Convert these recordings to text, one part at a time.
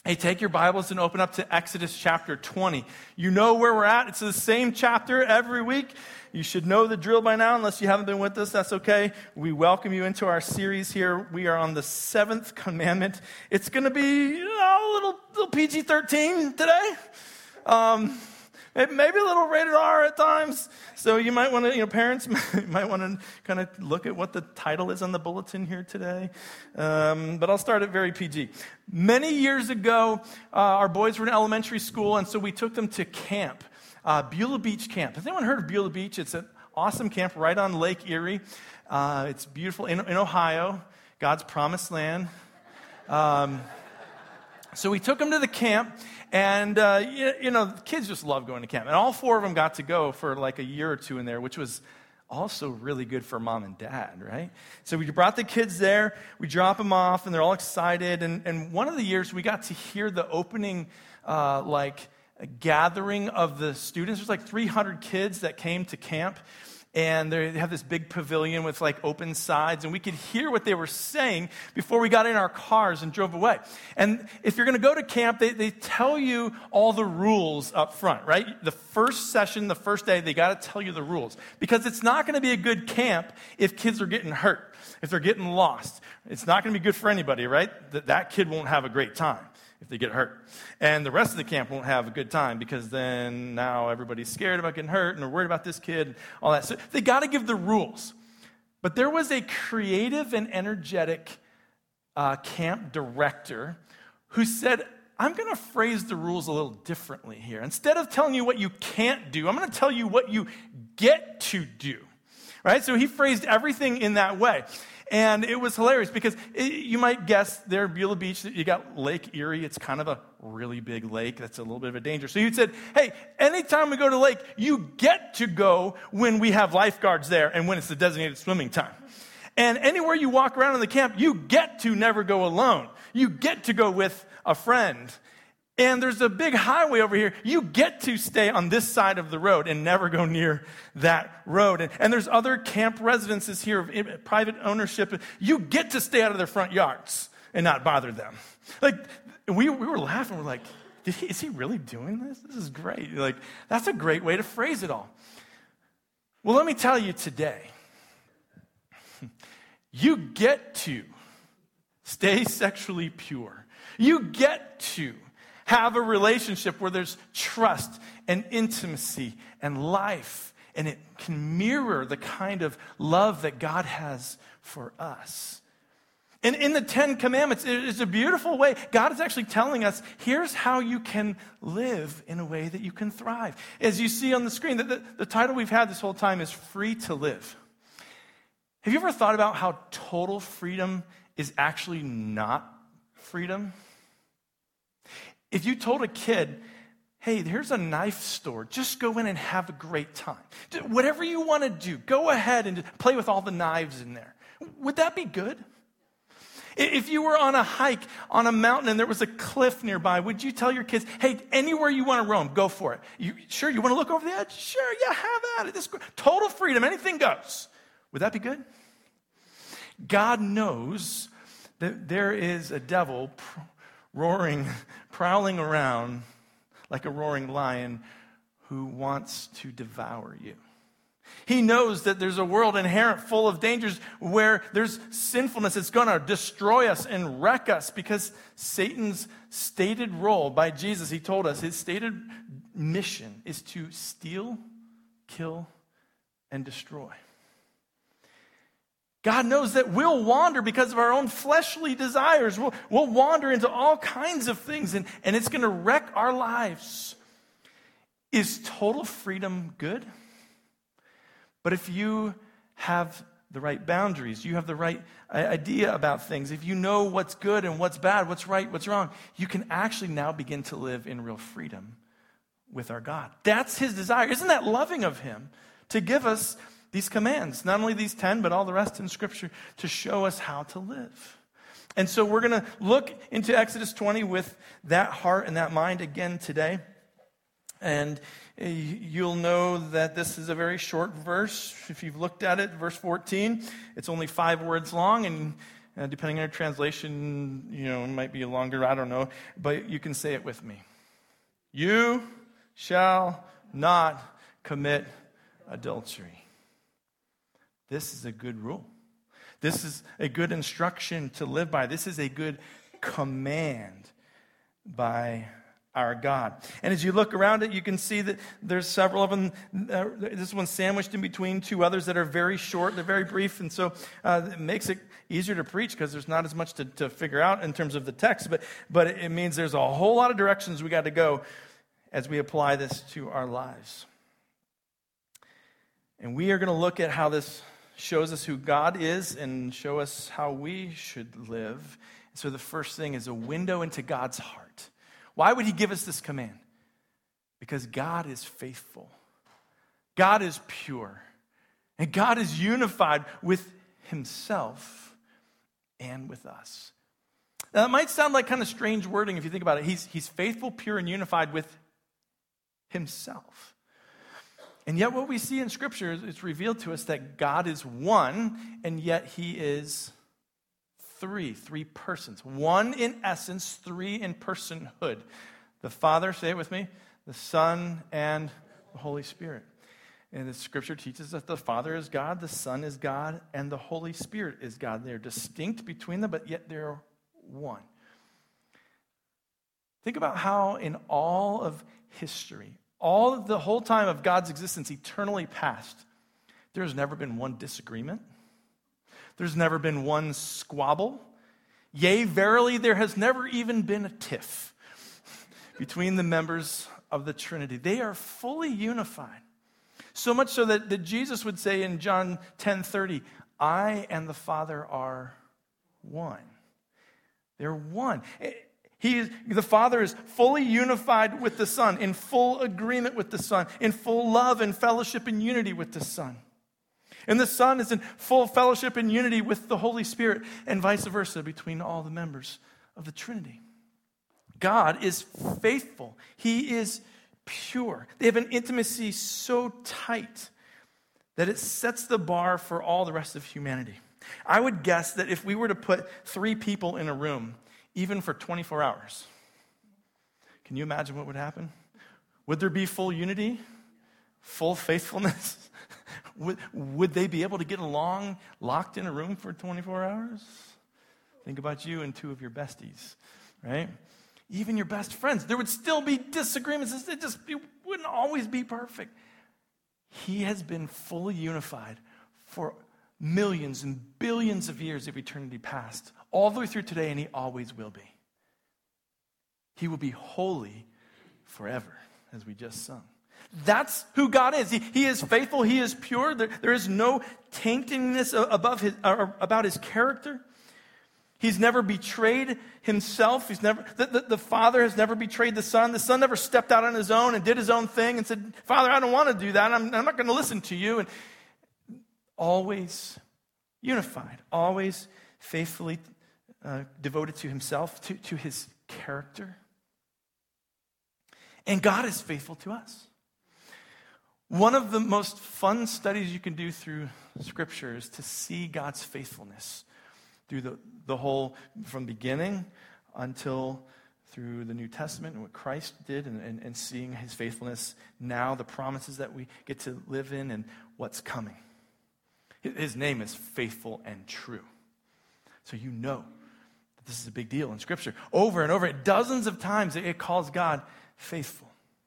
Hey, take your Bibles and open up to Exodus chapter 20. You know where we're at. It's the same chapter every week. You should know the drill by now. Unless you haven't been with us, that's okay. We welcome you into our series here. We are on the 7th commandment. It's going to be a little PG-13 today. Maybe a little rated R at times. So you might want to, parents might want to kind of look at what the title is on the bulletin here today. But I'll start it very PG. Many years ago, our boys were in elementary school, and so we took them to camp, Beulah Beach Camp. Has anyone heard of Beulah Beach? It's an awesome camp right on Lake Erie. It's beautiful in Ohio, God's promised land. So we took them to the camp. And, the kids just love going to camp. And all 4 of them got to go for like a year or 2 in there, which was also really good for mom and dad, right? So we brought the kids there. We drop them off, and they're all excited. And one of the years, we got to hear the opening, gathering of the students. There's like 300 kids that came to camp. And they have this big pavilion with like open sides, and we could hear what they were saying before we got in our cars and drove away. And if you're going to go to camp, they tell you all the rules up front, right? The first session, the first day, they got to tell you the rules. Because it's not going to be a good camp if kids are getting hurt, if they're getting lost. It's not going to be good for anybody, right? That kid won't have a great time if they get hurt. And the rest of the camp won't have a good time because then now everybody's scared about getting hurt and they're worried about this kid and all that. So they got to give the rules. But there was a creative and energetic camp director who said, I'm going to phrase the rules a little differently here. Instead of telling you what you can't do, I'm going to tell you what you get to do. Right? So he phrased everything in that way. And it was hilarious because you might guess there at Beulah Beach that you got Lake Erie. It's kind of a really big lake. That's a little bit of a danger. So he said, hey, anytime we go to the lake, you get to go when we have lifeguards there and when it's the designated swimming time. And anywhere you walk around in the camp, you get to never go alone. You get to go with a friend. And there's a big highway over here. You get to stay on this side of the road and never go near that road. And there's other camp residences here of private ownership. You get to stay out of their front yards and not bother them. Like, we were laughing. We're like, is he really doing this? This is great. Like, that's a great way to phrase it all. Well, let me tell you today, you get to stay sexually pure. You get to have a relationship where there's trust and intimacy and life, and it can mirror the kind of love that God has for us. And in the 10 Commandments, it is a beautiful way. God is actually telling us, here's how you can live in a way that you can thrive. As you see on the screen, the title we've had this whole time is Free to Live. Have you ever thought about how total freedom is actually not freedom? If you told a kid, hey, here's a knife store, just go in and have a great time. Whatever you want to do, go ahead and play with all the knives in there. Would that be good? If you were on a hike on a mountain and there was a cliff nearby, would you tell your kids, hey, anywhere you want to roam, go for it? You want to look over the edge? Sure, yeah, have at it. This total freedom, anything goes. Would that be good? God knows that there is a devil prowling around like a roaring lion who wants to devour you. He knows that there's a world inherent full of dangers where there's sinfulness that's going to destroy us and wreck us because Satan's stated role by Jesus, he told us, his stated mission is to steal, kill, and destroy. God knows that we'll wander because of our own fleshly desires. We'll wander into all kinds of things, and it's going to wreck our lives. Is total freedom good? But if you have the right boundaries, you have the right idea about things, if you know what's good and what's bad, what's right, what's wrong, you can actually now begin to live in real freedom with our God. That's his desire. Isn't that loving of him to give us these commands, not only these 10, but all the rest in Scripture to show us how to live? And so we're going to look into Exodus 20 with that heart and that mind again today. And you'll know that this is a very short verse. If you've looked at it, verse 14, it's only 5 words long, and Depending on your translation, it might be longer, I don't know. But you can say it with me. You shall not commit adultery. This is a good rule. This is a good instruction to live by. This is a good command by our God. And as you look around it, you can see that there's several of them. This one's sandwiched in between two others that are very short. They're very brief, and so it makes it easier to preach because there's not as much to figure out in terms of the text. But it means there's a whole lot of directions we got to go as we apply this to our lives. And we are going to look at how this shows us who God is and show us how we should live. So the first thing is a window into God's heart. Why would he give us this command? Because God is faithful. God is pure. And God is unified with himself and with us. Now, that might sound like kind of strange wording if you think about it. He's faithful, pure, and unified with himself. And yet what we see in Scripture is it's revealed to us that God is one, and yet he is three persons. One in essence, three in personhood. The Father, say it with me, the Son, and the Holy Spirit. And the Scripture teaches that the Father is God, the Son is God, and the Holy Spirit is God. They're distinct between them, but yet they're one. Think about how in all of history, the whole time of God's existence, eternally past, there's never been one disagreement. There's never been one squabble. Yea, verily, there has never even been a tiff between the members of the Trinity. They are fully unified. So much so that Jesus would say in John 10:30, I and the Father are one. They're one. The Father is fully unified with the Son, in full agreement with the Son, in full love and fellowship and unity with the Son. And the Son is in full fellowship and unity with the Holy Spirit, and vice versa between all the members of the Trinity. God is faithful. He is pure. They have an intimacy so tight that it sets the bar for all the rest of humanity. I would guess that if we were to put three people in a room, even for 24 hours, can you imagine what would happen? Would there be full unity? Full faithfulness? Would they be able to get along locked in a room for 24 hours? Think about you and two of your besties, right? Even your best friends. There would still be disagreements. It wouldn't always be perfect. He has been fully unified for millions and billions of years of eternity past, all the way through today, and he always will be. He will be holy forever, as we just sung. That's who God is. He is faithful. He is pure. There is no taintingness about his character. He's never betrayed himself. The Father has never betrayed the Son. The Son never stepped out on his own and did his own thing and said, Father, I don't want to do that. I'm not going to listen to you. And always unified, always faithfully devoted to himself, to his character. And God is faithful to us. One of the most fun studies you can do through Scripture is to see God's faithfulness through the whole, from beginning until through the New Testament and what Christ did, and seeing his faithfulness now, the promises that we get to live in, and what's coming. His name is faithful and true. So you know that this is a big deal in Scripture. Over and over, dozens of times it calls God faithful.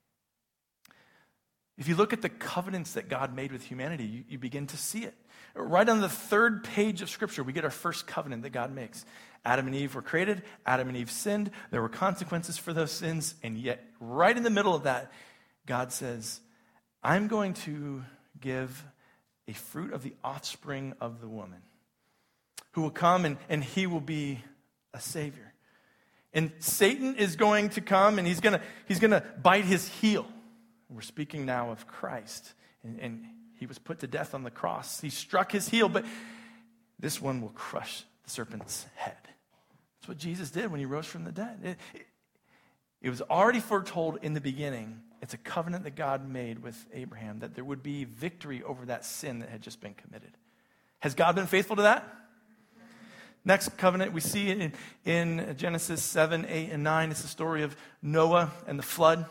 If you look at the covenants that God made with humanity, you begin to see it. Right on the third page of Scripture, we get our first covenant that God makes. Adam and Eve were created. Adam and Eve sinned. There were consequences for those sins. And yet, right in the middle of that, God says, I'm going to give a fruit of the offspring of the woman who will come and he will be a savior. And Satan is going to come and he's going to bite his heel. We're speaking now of Christ. And he was put to death on the cross. He struck his heel, but this one will crush the serpent's head. That's what Jesus did when he rose from the dead. It was already foretold in the beginning. It's a covenant that God made with Abraham, that there would be victory over that sin that had just been committed. Has God been faithful to that? Next covenant we see in Genesis 7, 8, and 9. It's the story of Noah and the flood.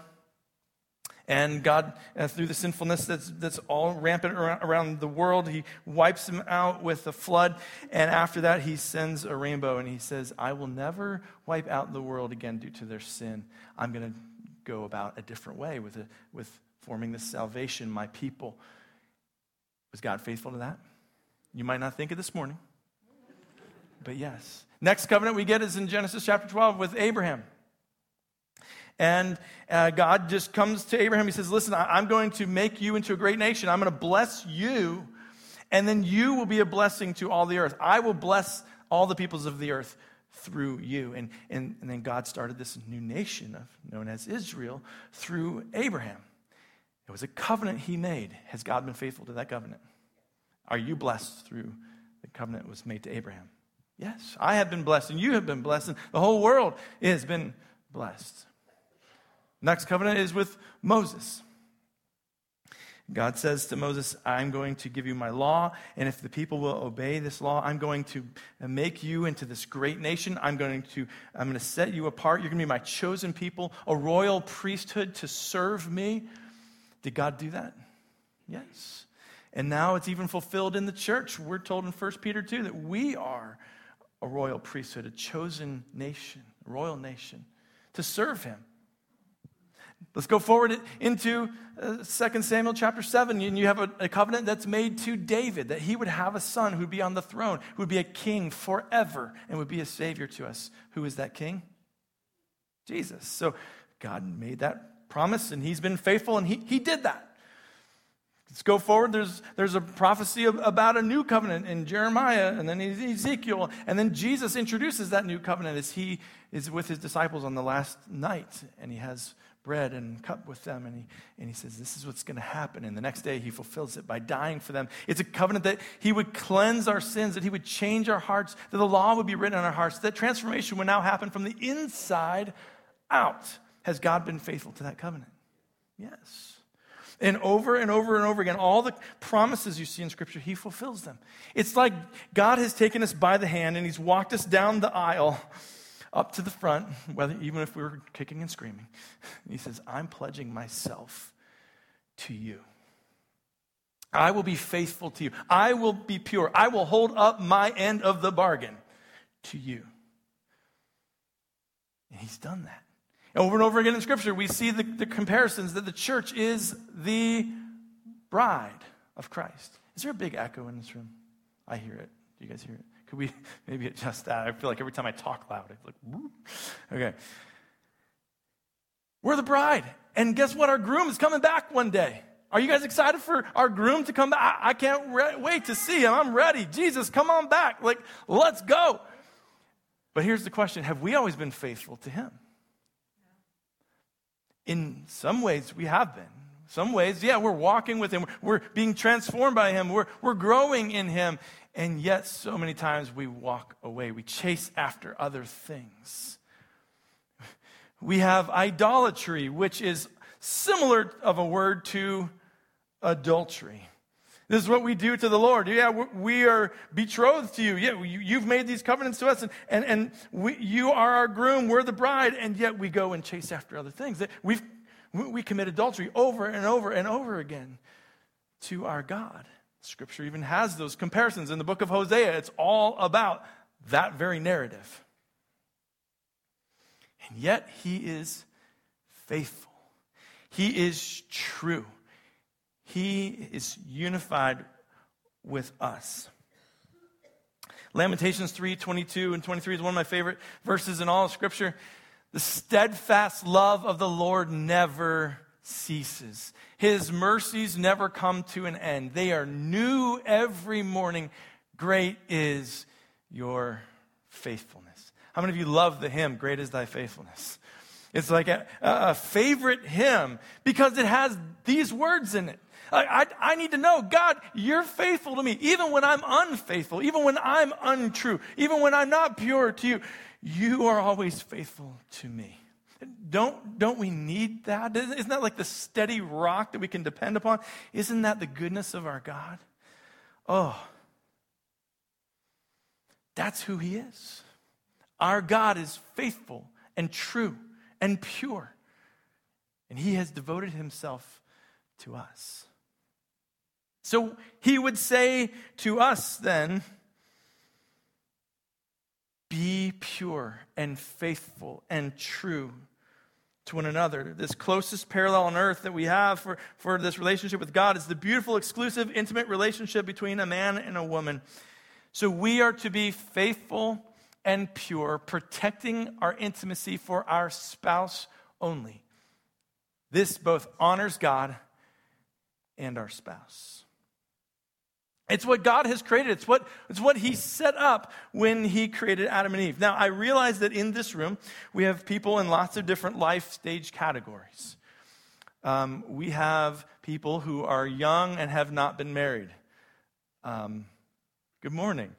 And God, through the sinfulness that's all rampant around the world, he wipes them out with a flood. And after that, he sends a rainbow. And he says, I will never wipe out the world again due to their sin. I'm going to go about a different way with forming this salvation, my people. Was God faithful to that? You might not think it this morning. But yes. Next covenant we get is in Genesis chapter 12 with Abraham. And God just comes to Abraham. He says, listen, I'm going to make you into a great nation. I'm going to bless you, and then you will be a blessing to all the earth. I will bless all the peoples of the earth through you. And then God started this new nation known as Israel through Abraham. It was a covenant he made. Has God been faithful to that covenant? Are you blessed through the covenant that was made to Abraham? Yes, I have been blessed, and you have been blessed, and the whole world has been blessed. Next covenant is with Moses. God says to Moses, I'm going to give you my law, and if the people will obey this law, I'm going to make you into this great nation. I'm going to set you apart. You're going to be my chosen people, a royal priesthood to serve me. Did God do that? Yes. And now it's even fulfilled in the church. We're told in 1 Peter 2 that we are a royal priesthood, a chosen nation, a royal nation, to serve him. Let's go forward into 2 Samuel chapter 7. And you have a covenant that's made to David, that he would have a son who would be on the throne, who would be a king forever, and would be a savior to us. Who is that king? Jesus. So God made that promise, and he's been faithful, and he did that. Let's go forward. There's a prophecy about a new covenant in Jeremiah, and then Ezekiel, and then Jesus introduces that new covenant as he is with his disciples on the last night, and he has bread and cup with them, and he says, this is what's going to happen. And the next day he fulfills it by dying for them. It's a covenant that he would cleanse our sins, that he would change our hearts, that the law would be written on our hearts, that transformation would now happen from the inside out. Has God been faithful to that covenant? Yes. And over and over and over again, all the promises you see in Scripture, he fulfills them. It's like God has taken us by the hand and he's walked us down the aisle up to the front, even if we were kicking and screaming. He says, I'm pledging myself to you. I will be faithful to you. I will be pure. I will hold up my end of the bargain to you. And he's done that. Over and over again in Scripture, we see the comparisons that the church is the bride of Christ. Is there a big echo in this room? I hear it. Do you guys hear it? Could we maybe adjust that? I feel like every time I talk loud, I feel like, whoop. Okay. We're the bride. And guess what? Our groom is coming back one day. Are you guys excited for our groom to come back? I can't wait to see him. I'm ready. Jesus, come on back. Let's go. But here's the question. Have we always been faithful to him? In some ways, we have been. Some ways, yeah, we're walking with him. We're being transformed by him. We're growing in him. And yet, so many times we walk away. We chase after other things. We have idolatry, which is similar of a word to adultery. This is what we do to the Lord. Yeah, we are betrothed to you. Yeah, you've made these covenants to us, and you are our groom. We're the bride, and yet we go and chase after other things. We commit adultery over and over and over again to our God. Scripture even has those comparisons in the book of Hosea. It's all about that very narrative. And yet he is faithful. He is true. He is unified with us. Lamentations 3:22 and 23 is one of my favorite verses in all of Scripture. The steadfast love of the Lord never ceases. His mercies never come to an end. They are new every morning. Great is your faithfulness. How many of you love the hymn, Great is Thy Faithfulness? It's like a favorite hymn because it has these words in it. I need to know, God, you're faithful to me. Even when I'm unfaithful, even when I'm untrue, even when I'm not pure to you, you are always faithful to me. Don't we need that? Isn't that like the steady rock that we can depend upon? Isn't that the goodness of our God? Oh, That's who he is. Our God is faithful and true and pure. And he has devoted himself to us. So he would say to us then, be pure and faithful and true to one another. This closest parallel on earth that we have for this relationship with God is the beautiful, exclusive, intimate relationship between a man and a woman. So we are to be faithful and pure, protecting our intimacy for our spouse only. This both honors God and our spouse. It's what God has created. It's what he set up when he created Adam and Eve. Now, I realize that in this room, we have people in lots of different life stage categories. We have people who are young and have not been married. Good morning.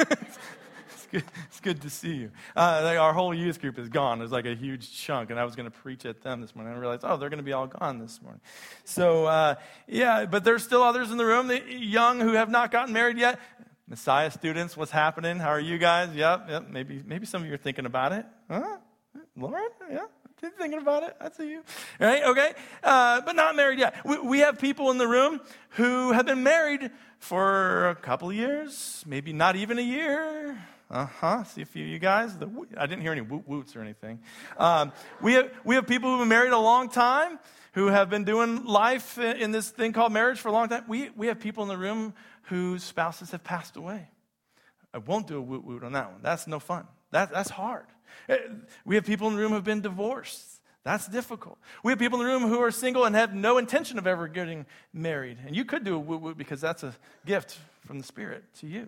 It's good to see you. Our whole youth group is gone. There's like a huge chunk, and I was going to preach at them this morning. I realized, they're going to be all gone this morning. So, but there's still others in the room, the young who have not gotten married yet. Messiah students, what's happening? How are you guys? Yep. Maybe some of you are thinking about it. Huh? Lauren? Yeah. Thinking about it? I see you. All right, okay. But not married yet. We have people in the room who have been married for a couple of years, maybe not even a year. See a few of you guys. I didn't hear any woot-woots or anything. We have people who've been married a long time, who have been doing life in this thing called marriage for a long time. We have people in the room whose spouses have passed away. I won't do a woot-woot on that one. That's no fun. That's hard. We have people in the room who have been divorced. That's difficult. We have people in the room who are single and have no intention of ever getting married. And you could do a woot-woot because that's a gift from the Spirit to you.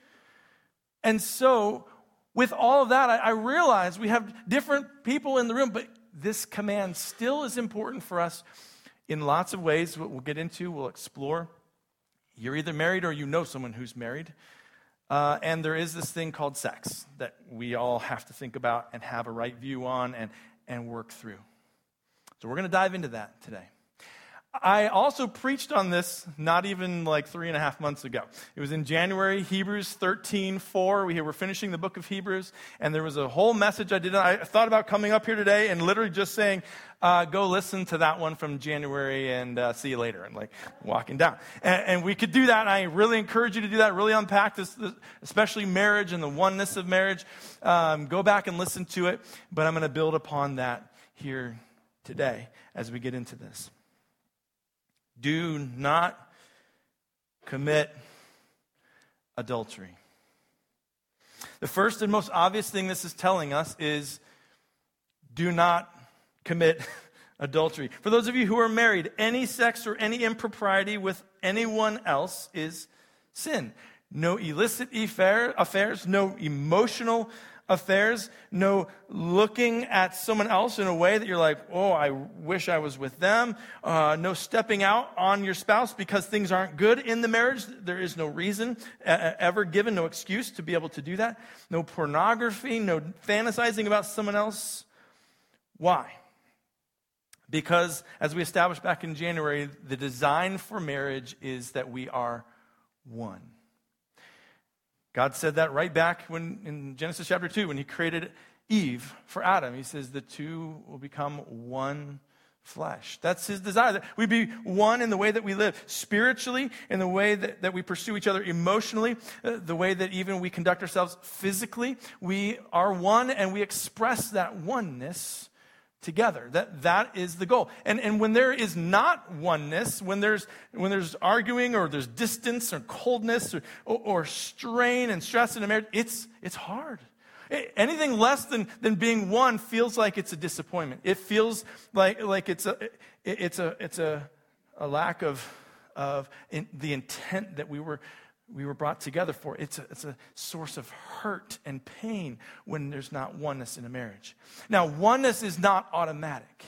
And so, with all of that, I realize we have different people in the room, but this command still is important for us in lots of ways. What we'll get into, we'll explore. You're either married or you know someone who's married. And there is this thing called sex that we all have to think about and have a right view on and work through. So we're going to dive into that today. I also preached on this not even like 3.5 months ago. It was in January, Hebrews 13:4. We were finishing the book of Hebrews, and there was a whole message I did. I thought about coming up here today and literally just saying, go listen to that one from January and see you later, and like walking down. And we could do that, and I really encourage you to do that, really unpack this, especially marriage and the oneness of marriage. Go back and listen to it, but I'm going to build upon that here today as we get into this. Do not commit adultery. The first and most obvious thing this is telling us is do not commit adultery. For those of you who are married, any sex or any impropriety with anyone else is sin. No illicit affairs, no emotional affairs, no looking at someone else in a way that you're like, I wish I was with them. No stepping out on your spouse because things aren't good in the marriage. There is no reason ever given, no excuse to be able to do that. No pornography, no fantasizing about someone else. Why? Because, as we established back in January, the design for marriage is that we are one. God said that right back when in Genesis chapter 2, when he created Eve for Adam. He says the two will become one flesh. That's his desire, that we be one in the way that we live spiritually, in the way that we pursue each other emotionally, the way that even we conduct ourselves physically. We are one, and we express that oneness together. That is the goal. And when there is not oneness, when there's arguing or there's distance or coldness or strain and stress in a marriage, it's hard. Anything less than being one feels like it's a disappointment. It feels like it's a lack of the intent that we were brought together for. It's a source of hurt and pain when there's not oneness in a marriage. Now, oneness is not automatic.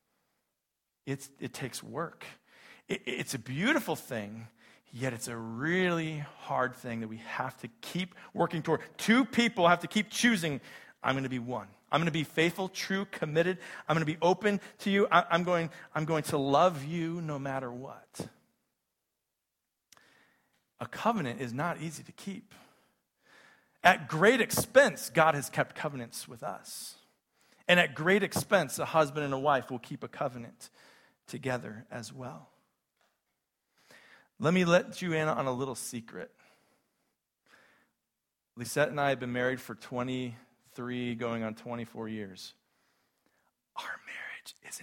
It takes work. It's a beautiful thing, yet it's a really hard thing that we have to keep working toward. Two people have to keep choosing, I'm going to be one. I'm going to be faithful, true, committed. I'm going to be open to you. I'm going to love you no matter what. A covenant is not easy to keep. At great expense, God has kept covenants with us. And at great expense, a husband and a wife will keep a covenant together as well. Let me let you in on a little secret. Lisette and I have been married for 23, going on 24 years. Our marriage isn't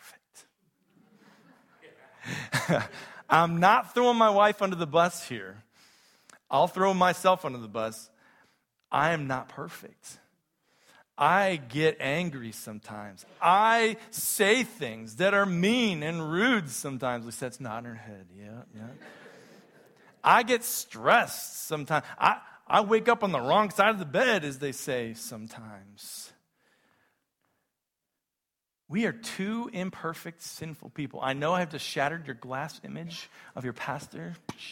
perfect. I'm not throwing my wife under the bus here. I'll throw myself under the bus. I am not perfect. I get angry sometimes. I say things that are mean and rude sometimes. Lisette's nodding her head. Yeah. I get stressed sometimes. I wake up on the wrong side of the bed, as they say sometimes. We are two imperfect, sinful people. I know I have just shattered your glass image of your pastor.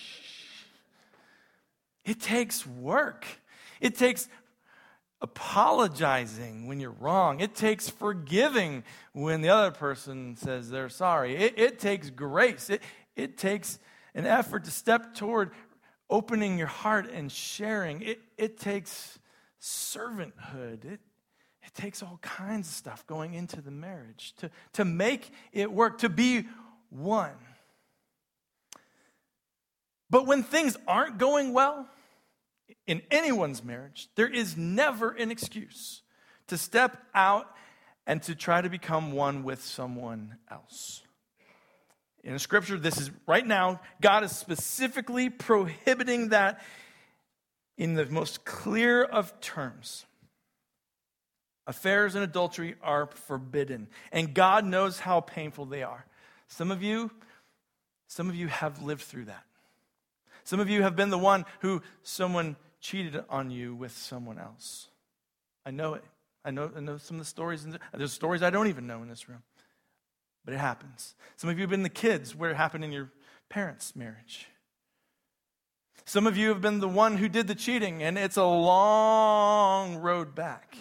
It takes work. It takes apologizing when you're wrong. It takes forgiving when the other person says they're sorry. It takes grace. It takes an effort to step toward opening your heart and sharing. It takes servanthood. It takes all kinds of stuff going into the marriage to make it work, to be one. But when things aren't going well in anyone's marriage, there is never an excuse to step out and to try to become one with someone else. In the scripture, this is right now, God is specifically prohibiting that in the most clear of terms. Affairs and adultery are forbidden, and God knows how painful they are. Some of you have lived through that. Some of you have been the one who someone cheated on you with someone else. I know it. I know some of the stories. There's stories I don't even know in this room. But it happens. Some of you have been the kids where it happened in your parents' marriage. Some of you have been the one who did the cheating, and it's a long road back.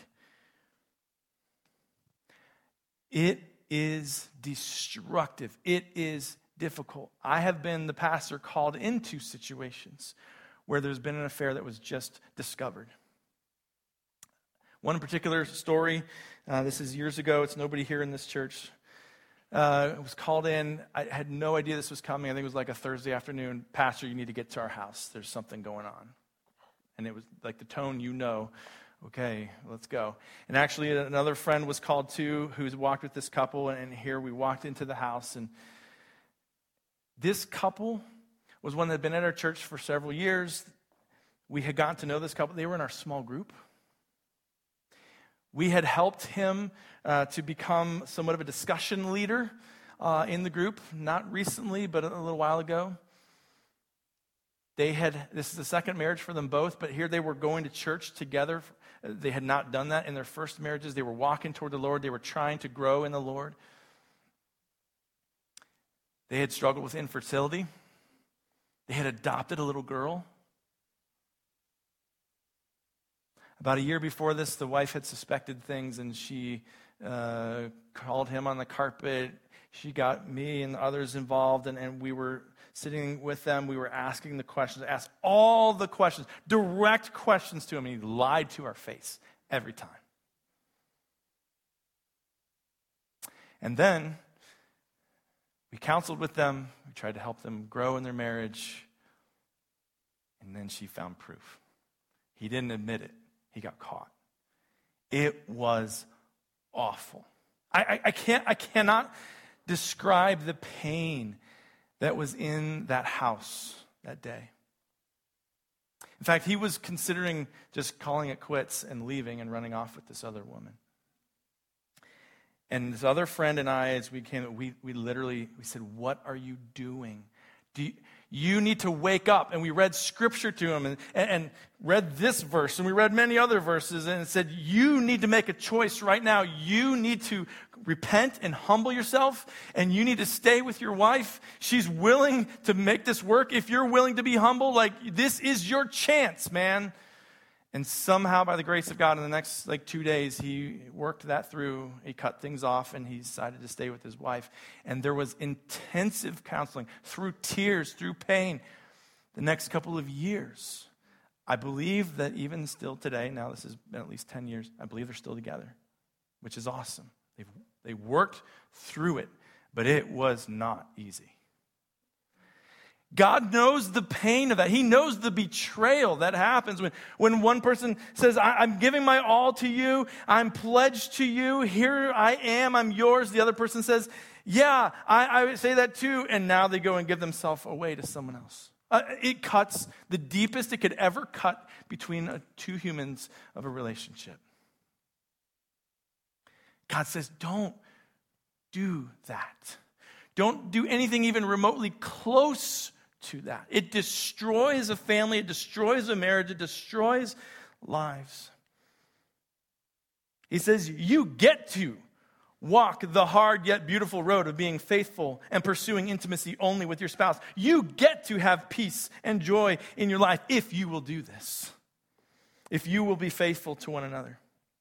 It is destructive. It is difficult. I have been the pastor called into situations where there's been an affair that was just discovered. One particular story, this is years ago. It's nobody here in this church. Was called in. I had no idea this was coming. I think it was like a Thursday afternoon. Pastor, you need to get to our house. There's something going on. And it was like the tone, okay, let's go. And actually another friend was called too, who's walked with this couple. And here we walked into the house. And this couple was one that had been at our church for several years. We had gotten to know this couple. They were in our small group. We had helped him to become somewhat of a discussion leader in the group, not recently, but a little while ago. This is the second marriage for them both, but here they were going to church together. They had not done that in their first marriages. They were walking toward the Lord. They were trying to grow in the Lord. They had struggled with infertility. They had adopted a little girl. About a year before this, the wife had suspected things, and she called him on the carpet. She got me and others involved, and we were sitting with them. We were asking the questions, asked all the questions, direct questions to him, and he lied to our face every time. And then we counseled with them. We tried to help them grow in their marriage, and then she found proof. He didn't admit it. He got caught. It was awful. I cannot describe the pain that was in that house that day. In fact, he was considering just calling it quits and leaving and running off with this other woman. And this other friend and I, as we came, we said, "What are you doing? You need to wake up." And we read scripture to him and read this verse. And we read many other verses. And it said, you need to make a choice right now. You need to repent and humble yourself. And you need to stay with your wife. She's willing to make this work. If you're willing to be humble, this is your chance, man. And somehow, by the grace of God, in the next 2 days, he worked that through. He cut things off, and he decided to stay with his wife. And there was intensive counseling through tears, through pain, the next couple of years I believe that even still today, now this has been at least 10 years, I believe they're still together, which is awesome. They worked through it, but it was not easy. God knows the pain of that. He knows the betrayal that happens when one person says, I'm giving my all to you. I'm pledged to you. Here I am. I'm yours. The other person says, yeah, I would say that too. And now they go and give themselves away to someone else. It cuts the deepest it could ever cut between two humans of a relationship. God says, don't do that. Don't do anything even remotely close to that. It destroys a family. It destroys a marriage. It destroys lives. He says, you get to walk the hard yet beautiful road of being faithful and pursuing intimacy only with your spouse. You get to have peace and joy in your life if you will do this. If you will be faithful to one another.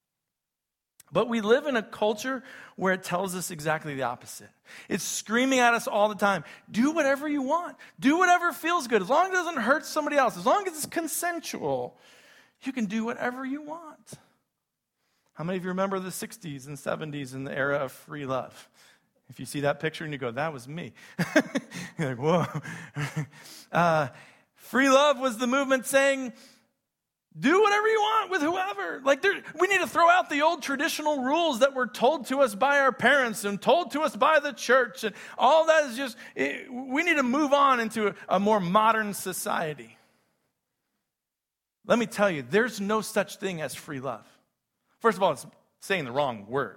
But we live in a culture where it tells us exactly the opposite. It's screaming at us all the time. Do whatever you want. Do whatever feels good. As long as it doesn't hurt somebody else. As long as it's consensual. You can do whatever you want. How many of you remember the 60s and 70s and the era of free love? If you see that picture and you go, that was me. You're like, whoa. Free love was the movement saying, do whatever you want with whoever. We need to throw out the old traditional rules that were told to us by our parents and told to us by the church. And all that is just, we need to move on into a more modern society. Let me tell you, there's no such thing as free love. First of all, it's saying the wrong word.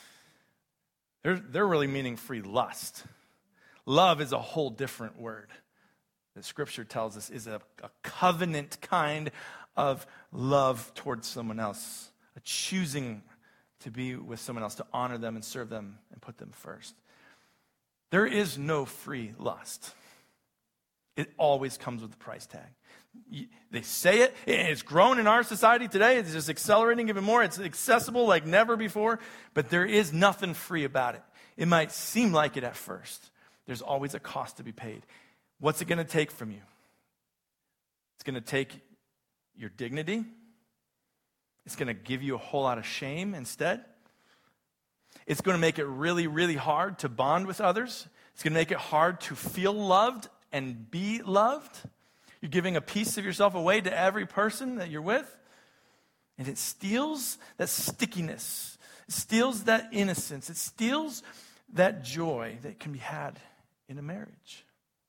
They're really meaning free lust. Love is a whole different word that Scripture tells us is a covenant kind of love towards someone else, a choosing to be with someone else, to honor them and serve them and put them first. There is no free lust. It always comes with a price tag. They say it. It's grown in our society today. It's just accelerating even more. It's accessible like never before, but there is nothing free about it. It might seem like it at first. There's always a cost to be paid. What's it going to take from you? It's going to take your dignity. It's going to give you a whole lot of shame instead. It's going to make it really, really hard to bond with others. It's going to make it hard to feel loved and be loved. You're giving a piece of yourself away to every person that you're with. And it steals that stickiness. It steals that innocence. It steals that joy that can be had in a marriage.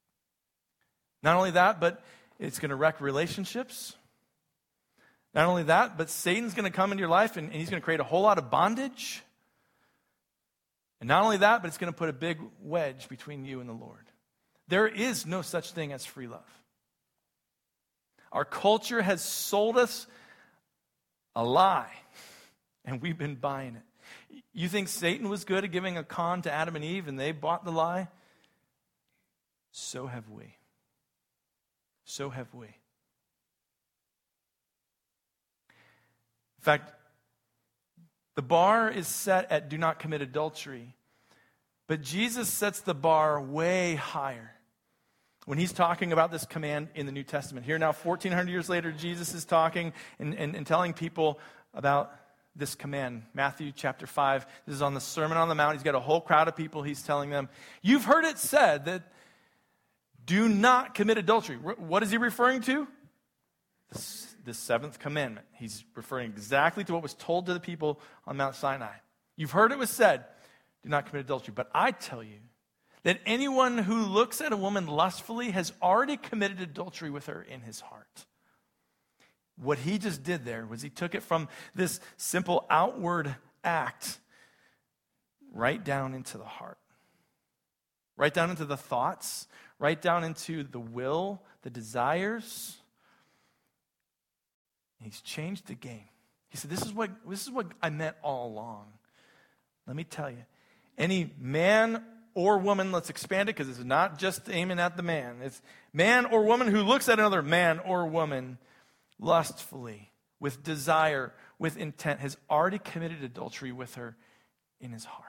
Not only that, but it's going to wreck relationships. Not only that, but Satan's going to come into your life and he's going to create a whole lot of bondage. And not only that, but it's going to put a big wedge between you and the Lord. There is no such thing as free love. Our culture has sold us a lie, and we've been buying it. You think Satan was good at giving a con to Adam and Eve, and they bought the lie? So have we. So have we. In fact, the bar is set at do not commit adultery, but Jesus sets the bar way higher when he's talking about this command in the New Testament. Here now, 1,400 years later, Jesus is talking and telling people about this command. Matthew chapter 5, this is on the Sermon on the Mount. He's got a whole crowd of people. He's telling them, you've heard it said that do not commit adultery. What is he referring to? This seventh commandment. He's referring exactly to what was told to the people on Mount Sinai. You've heard it was said, do not commit adultery. But I tell you that anyone who looks at a woman lustfully has already committed adultery with her in his heart. What he just did there was he took it from this simple outward act right down into the heart. Right down into the thoughts, right down into the will, the desires. He's changed the game. He said, this is what I meant all along. Let me tell you, any man or woman, let's expand it because it's not just aiming at the man. It's man or woman who looks at another man or woman lustfully, with desire, with intent, has already committed adultery with her in his heart.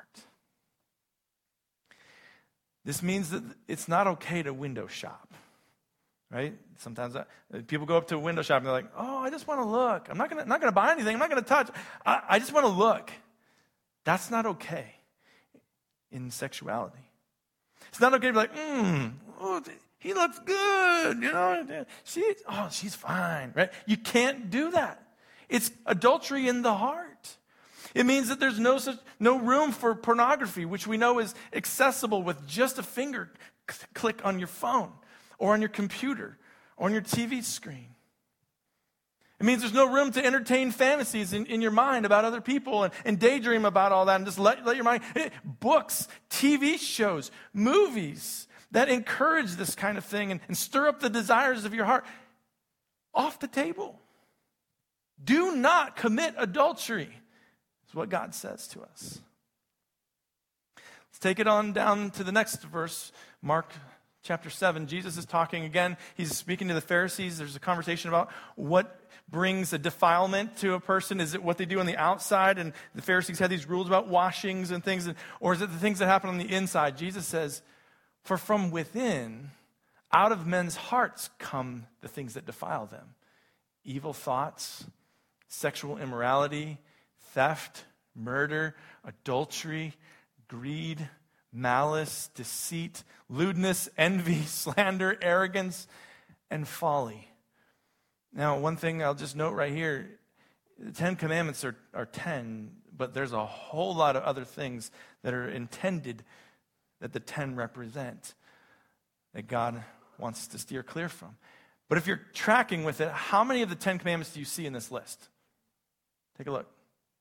This means that it's not okay to window shop. right? Sometimes people go up to a window shop and they're like, oh, I just want to look. I'm not gonna buy anything. I'm not going to touch. I just want to look. That's not okay in sexuality. It's not okay to be like, oh, he looks good, she's fine, right? You can't do that. It's adultery in the heart. It means that there's no room for pornography, which we know is accessible with just a finger click on your phone or on your computer or on your TV screen. It means there's no room to entertain fantasies in your mind about other people and daydream about all that and just let your mind, books, TV shows, movies that encourage this kind of thing and stir up the desires of your heart, off the table. Do not commit adultery, is what God says to us. Let's take it on down to the next verse, Mark chapter 7. Jesus is talking again. He's speaking to the Pharisees. There's a conversation about what brings a defilement to a person. Is it what they do on the outside? And the Pharisees had these rules about washings and things. Or is it the things that happen on the inside? Jesus says, for from within, out of men's hearts come the things that defile them. Evil thoughts, sexual immorality, theft, murder, adultery, greed, malice, deceit, lewdness, envy, slander, arrogance, and folly. Now, one thing I'll just note right here, the 10 Commandments are 10, but there's a whole lot of other things that are intended that the 10 represent, that God wants to steer clear from. But if you're tracking with it, how many of the 10 Commandments do you see in this list? Take a look.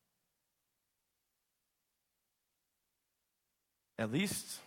At least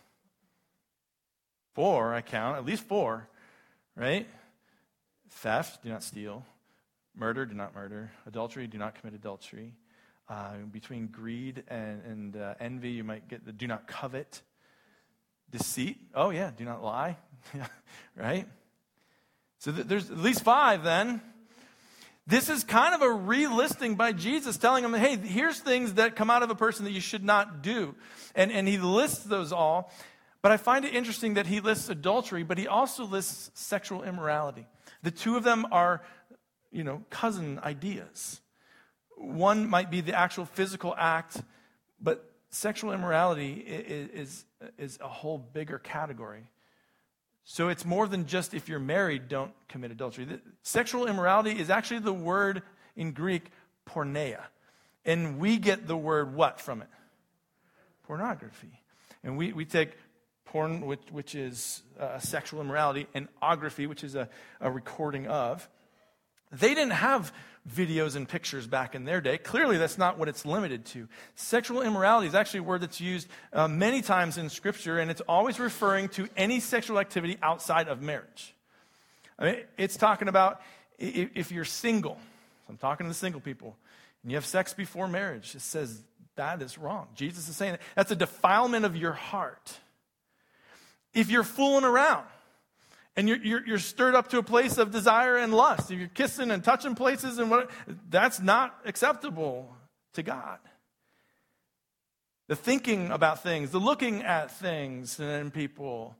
4, I count. At least 4, right? Theft, do not steal. Murder, do not murder. Adultery, do not commit adultery. Between greed and envy, you might get the do not covet. Deceit, oh yeah, do not lie. Right? So there's at least 5 then. This is kind of a relisting by Jesus, telling them, hey, here's things that come out of a person that you should not do. And he lists those all. But I find it interesting that he lists adultery, but he also lists sexual immorality. The two of them are, cousin ideas. One might be the actual physical act, but sexual immorality is a whole bigger category. So it's more than just if you're married, don't commit adultery. Sexual immorality is actually the word in Greek, porneia. And we get the word what from it? Pornography. And we take porn, which is sexual immorality, and ography, which is a recording of. They didn't have videos and pictures back in their day. Clearly, that's not what it's limited to. Sexual immorality is actually a word that's used many times in Scripture, and it's always referring to any sexual activity outside of marriage. I mean, it's talking about if you're single. So I'm talking to the single people, and you have sex before marriage. It says that is wrong. Jesus is saying that's a defilement of your heart. If you're fooling around, and you're stirred up to a place of desire and lust. If you're kissing and touching places and that's not acceptable to God. The thinking about things, the looking at things and people.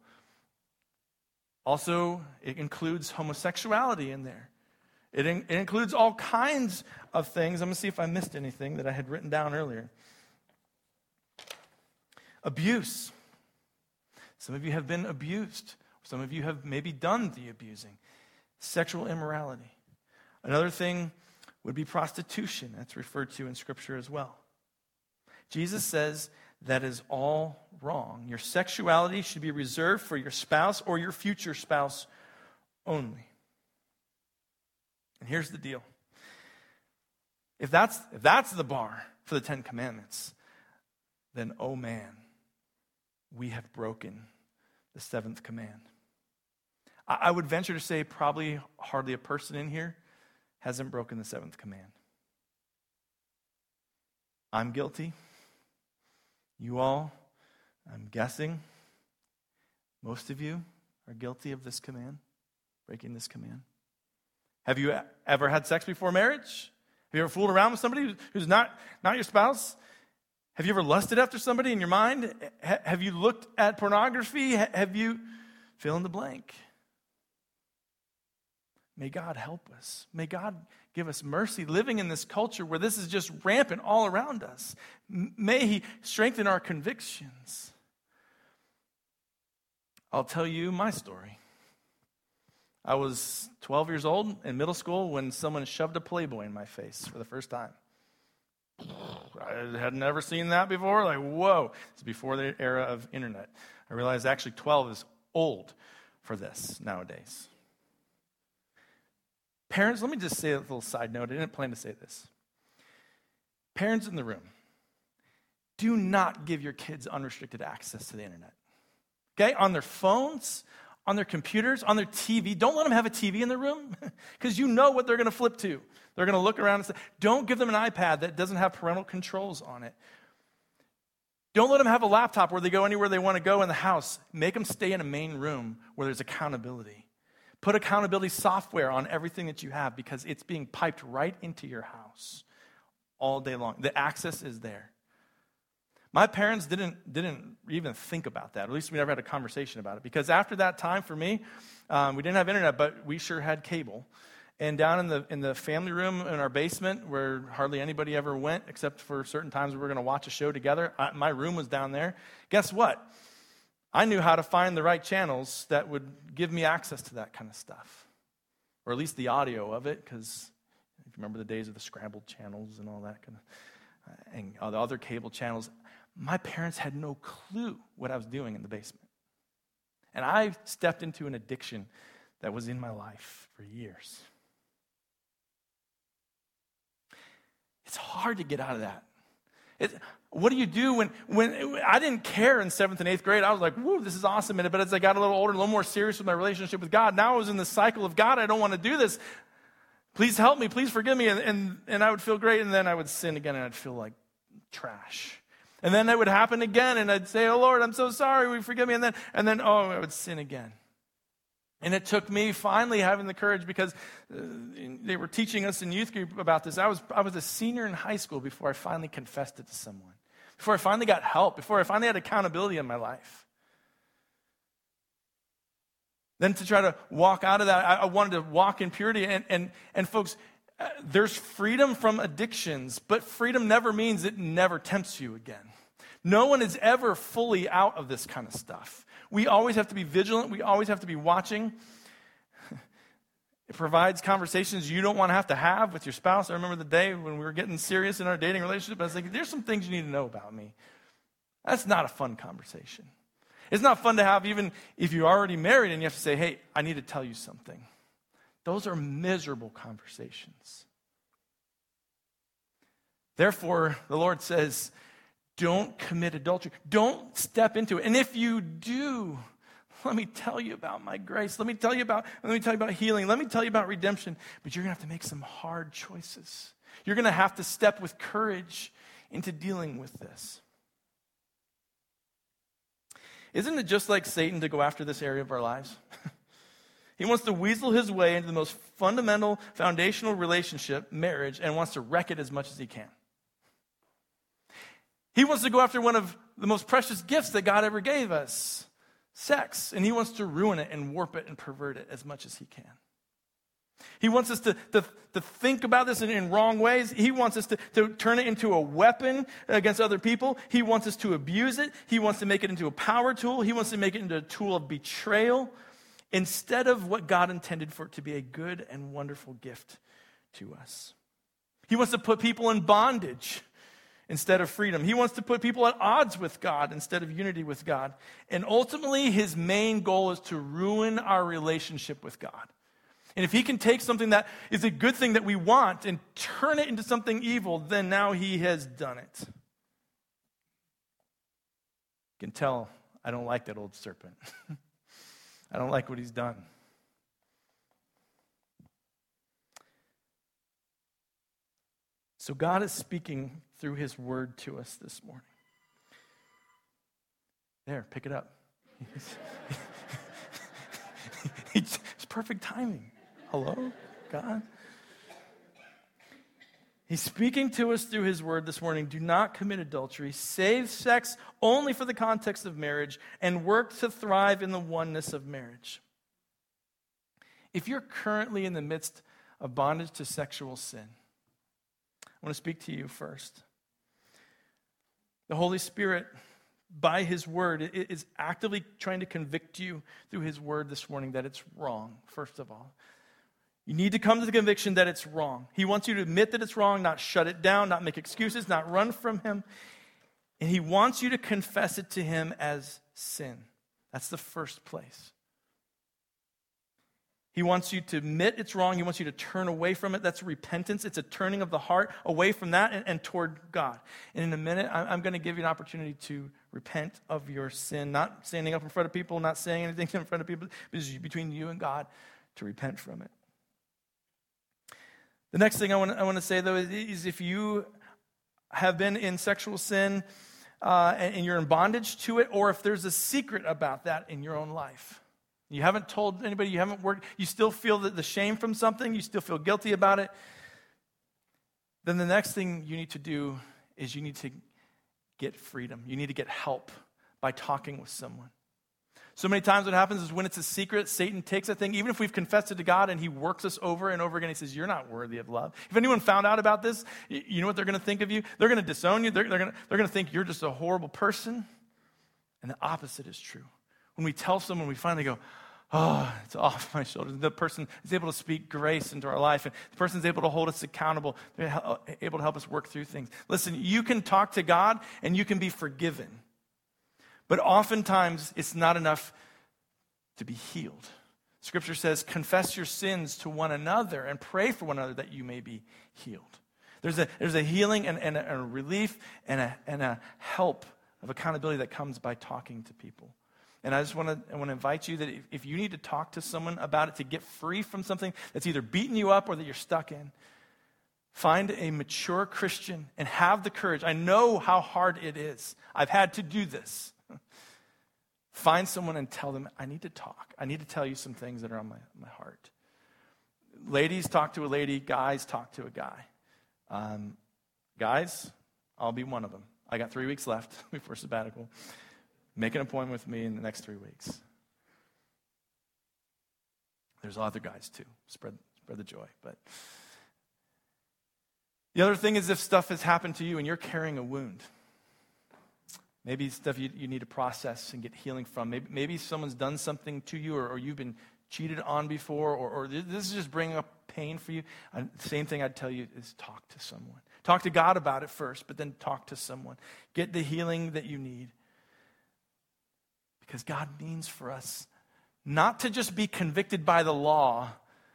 Also, it includes homosexuality in there. It includes all kinds of things. I'm going to see if I missed anything that I had written down earlier. Abuse. Some of you have been abused. Some of you have maybe done the abusing. Sexual immorality. Another thing would be prostitution. That's referred to in Scripture as well. Jesus says that is all wrong. Your sexuality should be reserved for your spouse or your future spouse only. And here's the deal. If that's the bar for the 10 Commandments, then, oh man, we have broken the 7th command. I would venture to say probably hardly a person in here hasn't broken the 7th command. I'm guilty. You all, I'm guessing, most of you are guilty of this command, breaking this command. Have you ever had sex before marriage? Have you ever fooled around with somebody who's not your spouse? Have you ever lusted after somebody in your mind? Have you looked at pornography? Have you fill in the blank? May God help us. May God give us mercy living in this culture where this is just rampant all around us. May he strengthen our convictions. I'll tell you my story. I was 12 years old in middle school when someone shoved a Playboy in my face for the first time. I had never seen that before. Like, whoa. It's before the era of internet. I realized actually 12 is old for this nowadays. Parents, let me just say a little side note. I didn't plan to say this. Parents in the room, do not give your kids unrestricted access to the internet. Okay? On their phones, on their computers, on their TV. Don't let them have a TV in the room because you know what they're going to flip to. They're going to look around and say, don't give them an iPad that doesn't have parental controls on it. Don't let them have a laptop where they go anywhere they want to go in the house. Make them stay in a main room where there's accountability. Put accountability software on everything that you have because it's being piped right into your house all day long. The access is there. My parents didn't even think about that. At least we never had a conversation about it. Because after that time for me, we didn't have internet, but we sure had cable. And down in the family room in our basement where hardly anybody ever went except for certain times we were going to watch a show together, my room was down there. Guess what? I knew how to find the right channels that would give me access to that kind of stuff. Or at least the audio of it, because if you remember the days of the scrambled channels and all that kind of, and the other cable channels, my parents had no clue what I was doing in the basement. And I stepped into an addiction that was in my life for years. It's hard to get out of that. What do you do when I didn't care in 7th and 8th grade? I was like, woo, this is awesome. But as I got a little older, a little more serious with my relationship with God, now I was in the cycle of, God, I don't want to do this. Please help me. Please forgive me. And I would feel great. And then I would sin again and I'd feel like trash. And then it would happen again. And I'd say, oh, Lord, I'm so sorry. Will you forgive me? And then, I would sin again. And it took me finally having the courage because they were teaching us in youth group about this. I was a senior in high school before I finally confessed it to someone, before I finally got help, before I finally had accountability in my life. Then to try to walk out of that, I wanted to walk in purity. And folks, there's freedom from addictions, but freedom never means it never tempts you again. No one is ever fully out of this kind of stuff. We always have to be vigilant. We always have to be watching. It provides conversations you don't want to have with your spouse. I remember the day when we were getting serious in our dating relationship. I was thinking, there's some things you need to know about me. That's not a fun conversation. It's not fun to have even if you're already married and you have to say, hey, I need to tell you something. Those are miserable conversations. Therefore, the Lord says, don't commit adultery. Don't step into it. And if you do, let me tell you about my grace. Let me tell you about healing. Let me tell you about redemption. But you're going to have to make some hard choices. You're going to have to step with courage into dealing with this. Isn't it just like Satan to go after this area of our lives? He wants to weasel his way into the most fundamental, foundational relationship, marriage, and wants to wreck it as much as he can. He wants to go after one of the most precious gifts that God ever gave us, sex, and he wants to ruin it and warp it and pervert it as much as he can. He wants us to think about this in wrong ways. He wants us to turn it into a weapon against other people. He wants us to abuse it. He wants to make it into a power tool. He wants to make it into a tool of betrayal instead of what God intended for it to be a good and wonderful gift to us. He wants to put people in bondage instead of freedom. He wants to put people at odds with God instead of unity with God. And ultimately, his main goal is to ruin our relationship with God. And if he can take something that is a good thing that we want and turn it into something evil, then now he has done it. You can tell I don't like that old serpent. I don't like what he's done. So God is speaking through his word to us this morning. There, pick it up. It's perfect timing. Hello, God? He's speaking to us through his word this morning. Do not commit adultery. Save sex only for the context of marriage and work to thrive in the oneness of marriage. If you're currently in the midst of bondage to sexual sin, I want to speak to you first. The Holy Spirit, by his word, is actively trying to convict you through his word this morning that it's wrong, first of all. You need to come to the conviction that it's wrong. He wants you to admit that it's wrong, not shut it down, not make excuses, not run from him. And he wants you to confess it to him as sin. That's the first place. He wants you to admit it's wrong. He wants you to turn away from it. That's repentance. It's a turning of the heart away from that and toward God. And in a minute, I'm going to give you an opportunity to repent of your sin, not standing up in front of people, not saying anything in front of people, but it's between you and God to repent from it. The next thing I want to say, though, is if you have been in sexual sin and you're in bondage to it, or if there's a secret about that in your own life. You haven't told anybody, you haven't worked, you still feel the shame from something, you still feel guilty about it, then the next thing you need to do is you need to get freedom. You need to get help by talking with someone. So many times what happens is when it's a secret, Satan takes a thing, even if we've confessed it to God and he works us over and over again, he says, you're not worthy of love. If anyone found out about this, you know what they're going to think of you? They're going to disown you. They're going to think you're just a horrible person. And the opposite is true. When we tell someone, we finally go, oh, it's off my shoulders. The person is able to speak grace into our life, and the person is able to hold us accountable. They're able to help us work through things. Listen, you can talk to God, and you can be forgiven. But oftentimes, it's not enough to be healed. Scripture says, confess your sins to one another and pray for one another that you may be healed. There's a healing and a relief and a help of accountability that comes by talking to people. And I want to invite you that if you need to talk to someone about it to get free from something that's either beating you up or that you're stuck in, find a mature Christian and have the courage. I know how hard it is. I've had to do this. Find someone and tell them, I need to talk. I need to tell you some things that are on my heart. Ladies, talk to a lady. Guys, talk to a guy. Guys, I'll be one of them. I got 3 weeks left before sabbatical. Make an appointment with me in the next 3 weeks. There's other guys too. Spread the joy. But the other thing is if stuff has happened to you and you're carrying a wound, maybe stuff you need to process and get healing from. Maybe someone's done something to you or you've been cheated on before or this is just bringing up pain for you. Same thing I'd tell you is talk to someone. Talk to God about it first, but then talk to someone. Get the healing that you need. Because God means for us not to just be convicted by the law.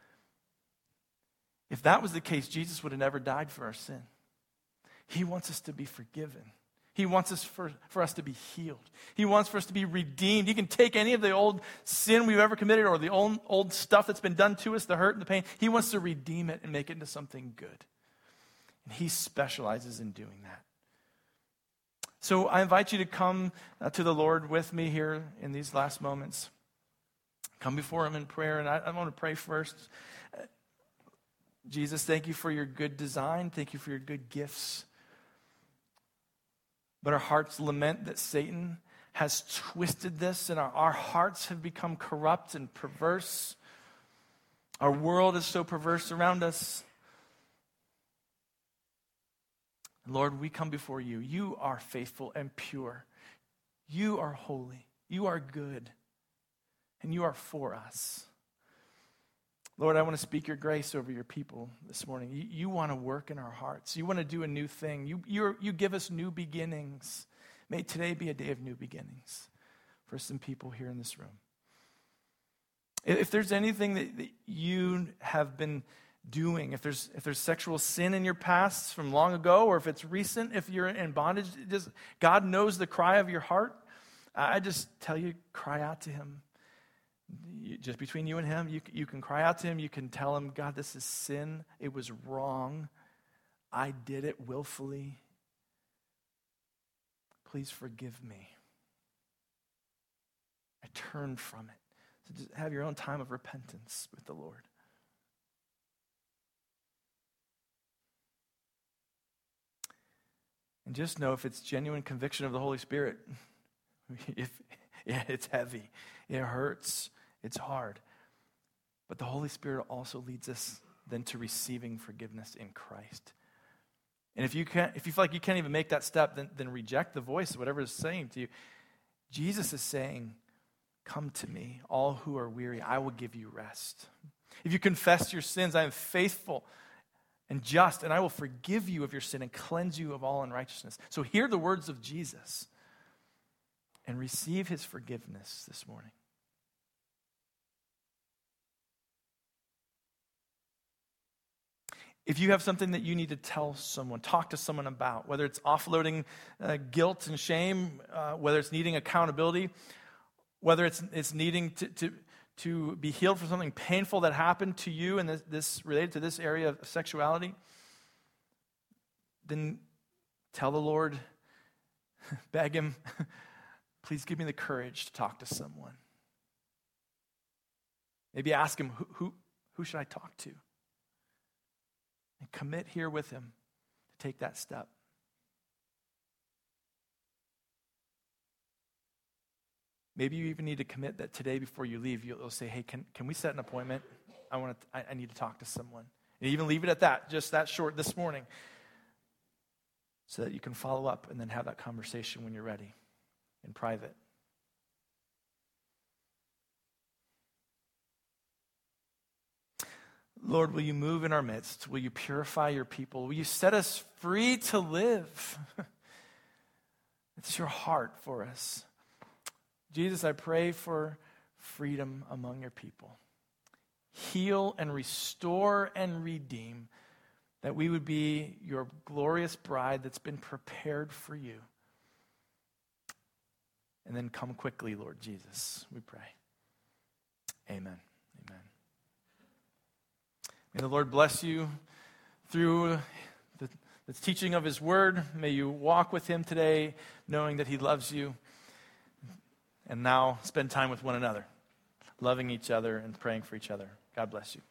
If that was the case, Jesus would have never died for our sin. He wants us to be forgiven. He wants us for us to be healed. He wants for us to be redeemed. He can take any of the old sin we've ever committed or the old stuff that's been done to us, the hurt and the pain. He wants to redeem it and make it into something good. And he specializes in doing that. So I invite you to come to the Lord with me here in these last moments. Come before him in prayer, and I want to pray first. Jesus, thank you for your good design. Thank you for your good gifts. But our hearts lament that Satan has twisted this, and our hearts have become corrupt and perverse. Our world is so perverse around us. Lord, we come before you. You are faithful and pure. You are holy. You are good. And you are for us. Lord, I want to speak your grace over your people this morning. You want to work in our hearts. You want to do a new thing. You give us new beginnings. May today be a day of new beginnings for some people here in this room. If there's anything that you have been doing, if there's sexual sin in your past from long ago, or if it's recent, if you're in bondage, God knows the cry of your heart. I just tell you, cry out to him. Just between you and him, you can cry out to him. You can tell him, God, this is sin. It was wrong. I did it willfully. Please forgive me. I turned from it. So just have your own time of repentance with the Lord. And just know if it's genuine conviction of the Holy Spirit, it's heavy, it hurts, it's hard. But the Holy Spirit also leads us then to receiving forgiveness in Christ. And if you feel like you can't even make that step, then reject the voice of whatever is saying to you. Jesus is saying, come to me, all who are weary, I will give you rest. If you confess your sins, I am faithful and just, and I will forgive you of your sin and cleanse you of all unrighteousness. So hear the words of Jesus and receive his forgiveness this morning. If you have something that you need to tell someone, talk to someone about, whether it's offloading guilt and shame, whether it's needing accountability, whether it's needing to be healed from something painful that happened to you and this related to this area of sexuality, then tell the Lord, beg him, please give me the courage to talk to someone. Maybe ask him, who should I talk to? And commit here with him to take that step. Maybe you even need to commit that today before you leave, you'll say, hey, can we set an appointment? I need to talk to someone. And even leave it at that, just that short this morning, so that you can follow up and then have that conversation when you're ready in private. Lord, will you move in our midst? Will you purify your people? Will you set us free to live? It's your heart for us. Jesus, I pray for freedom among your people. Heal and restore and redeem, that we would be your glorious bride that's been prepared for you. And then come quickly, Lord Jesus, we pray. Amen. Amen. May the Lord bless you through the teaching of his word. May you walk with him today, knowing that he loves you. And now spend time with one another, loving each other and praying for each other. God bless you.